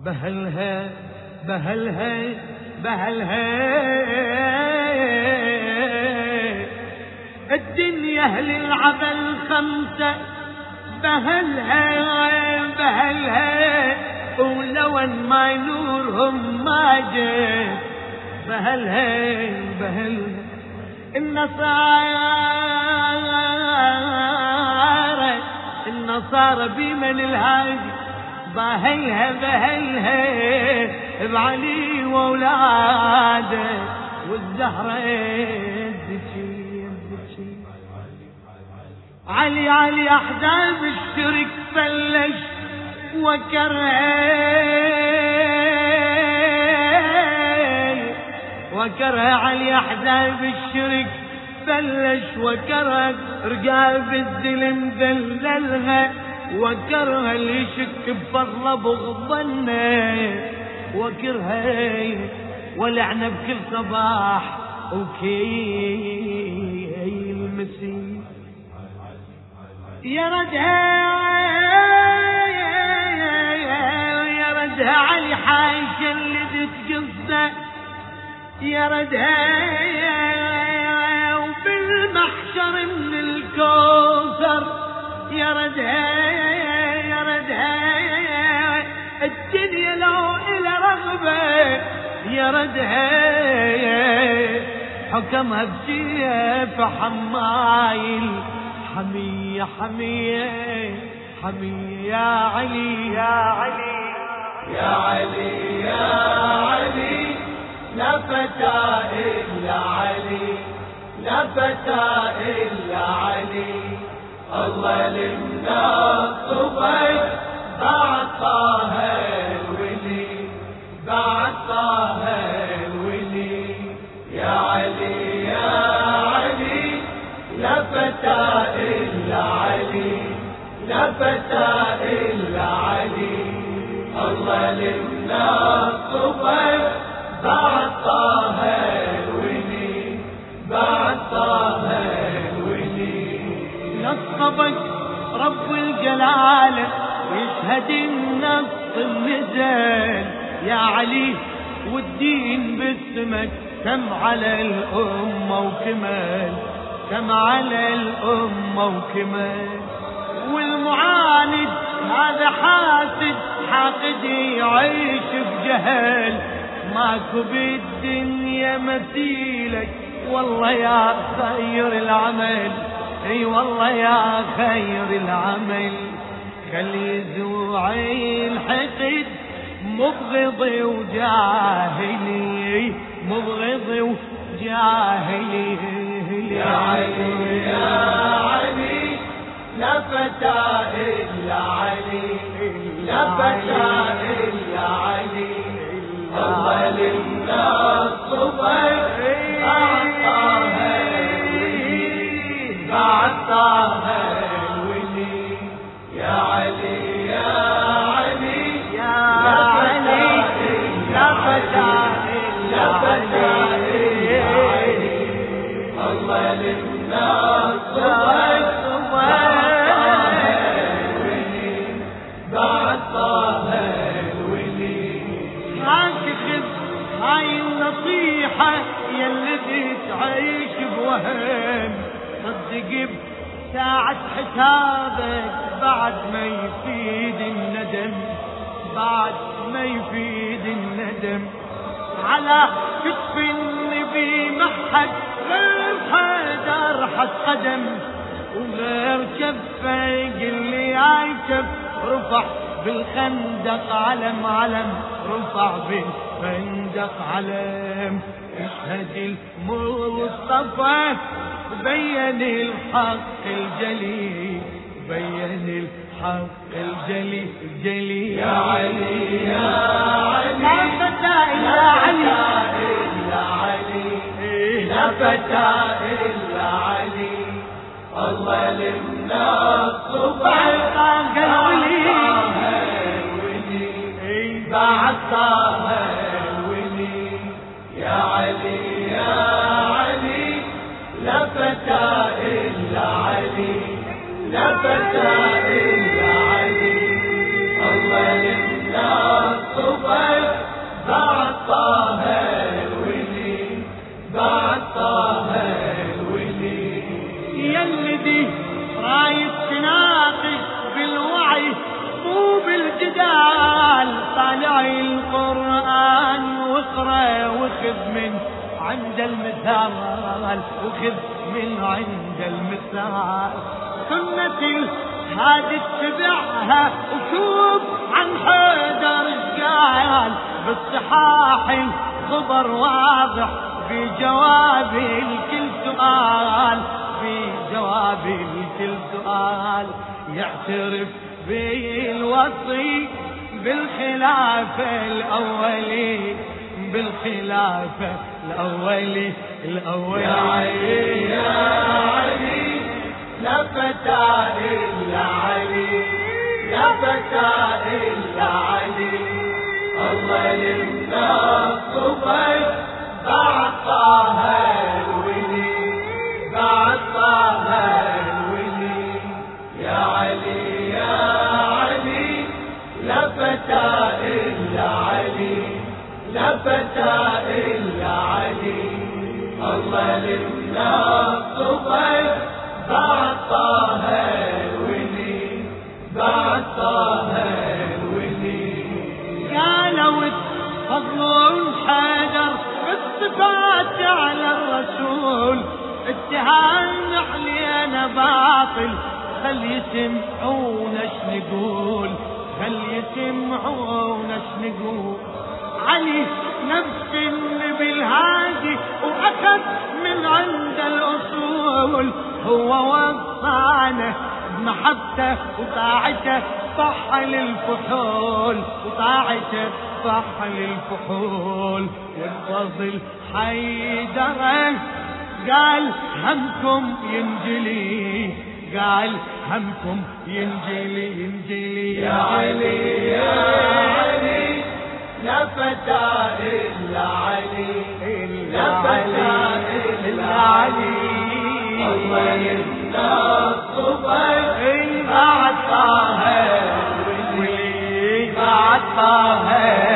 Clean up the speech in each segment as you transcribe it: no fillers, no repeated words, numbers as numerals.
بهلها بهلها بهلها الدنيا للعبل خمسة بهلها بهلها ولو ان ما ينورهم ما جيت بهلها بهلها النصارى بمن الهادي بهلها بهلها بعلي واولاده والزهره تبكي علي علي احزاب الشرك بلش وكره علي احزاب الشرك بلش وكره رقاب الظلم ذللها وكره اللي يشك بفضله بغضنه وكرها ولعنه بكل صباح وكيل مسيح يا ردها علي حايش اللي تقصده يا ردها وبالمحشر من الكوثر يا ردها الدنيا لو إلى رغبة يا ردها حكمها بسيف حمايل حمية حمية حمية يا علي يا علي يا علي يا علي لا فتى إلا علي لا فتى إلا علي الله لمنصبك بعد طه الولي بعد طه الولي يا علي يا علي لا فتى إلا علي لا فتى إلا علي الله لمنصبك بعد طه الولي بعد طه الولي نصبك رب الجلالة يشهد النص النزال يا علي والدين باسمك كم على الأمة وكمال كم على الأمة وكمال والمعاند هذا حاسد حاقد يعيش بجهل ماكو بالدنيا مثيلك والله يا خير العمل اي والله يا خير العمل خلي يزوعي الحقد مبغضي وجاهلي مبغضي وجاهلي يا علي يا علي لا فتى إلا علي لا فتى إلا علي الله لمنصبك بعد طه الولي بعد طه الولي يا علي يا علي يا علي لا فتى لا فتى إلا علي الله لمنصبك بعد طه الولي هاي النصيحة يلي تعيش بوهن صدق بساعة حسابك بعد ما يفيد الندم بعد ما يفيد الندم على كتف النبي محد غير حدر حد قدم وغير كفه قل لي هاي كف رفع بالخندق علم علم رفع بالخندق علم اشهد المصطفى بين الحق الجلي بين الحق الجلي يا علي يا علي لا فتى إلا علي لا فتى إلا علي الله لمنصبك بعد طه الولي يا علي يا علي لا فتى إلا علي لا فتى إلا علي الله لمنصبك طه الولي بعد طه الولي يلدي رايد تناقش بالوعي مو بالجدال طالع القرآن واقرأ وخذ من عند المثال وخذ من عند المثال سنة الهادي اتبعها وشوف عن حيدر قال بالصحاح الخبر واضح في جواب الكل سؤال في جواب الكل سؤال يعترف بالوصي بالخلافة الأولي بالخلافة الأولي يا علي يا علي لا فتى إلا علي لا فتى إلا علي الله للناس صفي بعد طه الولي بعد طه الولي يا علي يا علي لا فتى إلا علي لا فتى إلا علي الله للناس صفي بعد طه الولي بعد طه الولي قالوا تفضلون حيدر بالصفات على الرسول اتهام علينا باطل خل يسمعون اش نقول خل يسمعون اش نقول علي نفس النبي الهادي واخذ من عند الاصول هو وصانا بمحبته وطاعته صح للفحول وطاعته صح للفحول والفضل حيدر قال همكم ينجلي قال همكم ينجلي ينجلي يا علي يا علي لا فتى إلا علي لا فتى إلا علي الله للناس صفي بعد طه الولي بعد طه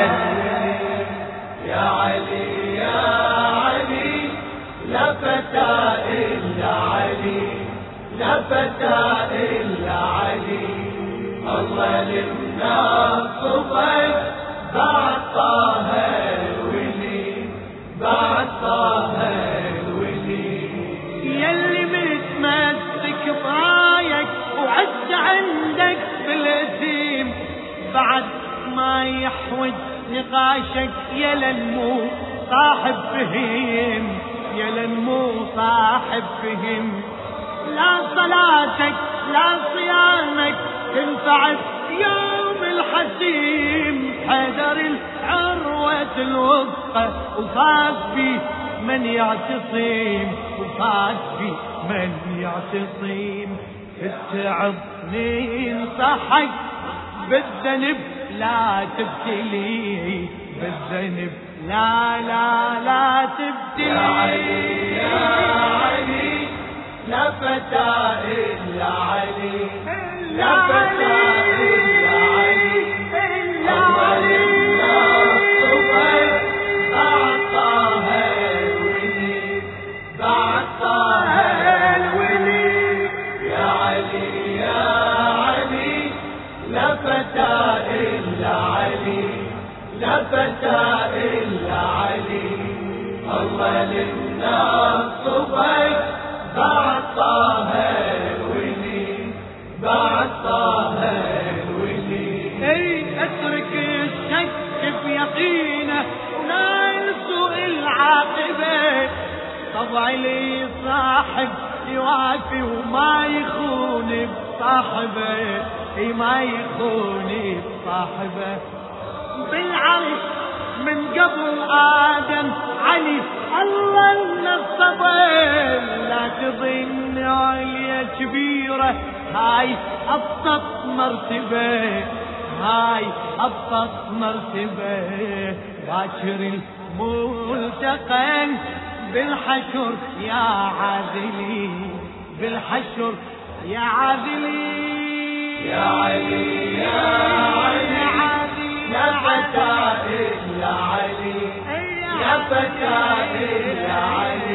يا علي يا علي لا فتى إلا علي لا فتى إلا علي الله للناس صفي بعد طه الولي بعد طه الولي يلي متمسك برايك وعز عندك بالاسم بعد ما يحوج نقاشك يا لنمو صاحب فهم يا لنمو صاحب فهم لا صلاتك لا صيامك تنفع يوم الحسيم حذر العروة الوثقى وفاز في من يعتصم وفاز في من يعتصم التعب ننصحك بالذنب لا تبتلي بالذنب لا لا لا تبتلي يا علي يا علي لا فتى إلا علي لا فتى إلا علي الله للناس صفي بعد طه الولي بعد طه الولي يا علي يا علي لا فتى إلا علي لا فتى إلا علي الله للناس صفي بعد طه الولي بعد طه الولي اترك الشك بيقينه ولا يسوء العاقبه طبعي لي صاحب يوافي وما يخون بصاحبه ما يخون بصاحبه بالعرش من قبل آدم علي الله النصبين لا تظن عليا كبيرة هاي أبسط مرتبة هاي أبسط مرتبة باكر الملتقى بالحشر يا عادلي بالحشر يا عادلي يا علي يا علي لا فتى إلا إلا علي يا فتى إلا علي